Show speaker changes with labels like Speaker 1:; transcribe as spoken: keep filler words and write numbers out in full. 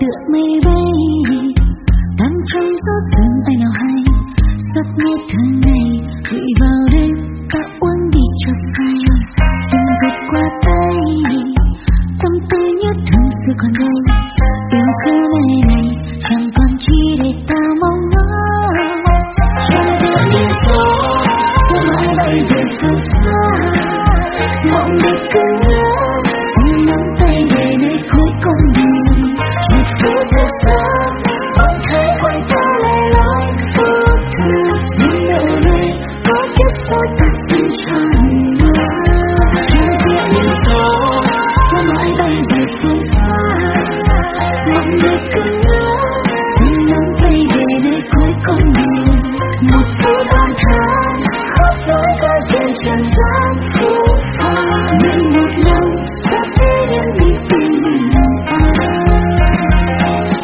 Speaker 1: tựa mây bay tan trong gió sương tay nào hay giấc mơ thường ngày gửi vào đêm ta uống đi cho say đừng vượt qua tay tâm tư nhớ thương xưa còn đây yêu cứ nơi này chẳng còn chi để ta mong ngóng chẳng tựa như gió sẽ mãi bay về phương xa mộng đẹp cứ nhớ anh nắm tay về nơi cuối con đường một phút thật xa bỗng thấy quanh ta lại lối vô thường những nụ cười có kiếp sau ta xin tràn ngập chẳng tựa như gió sẽ mãi bay về phương xa mộng đẹp cứ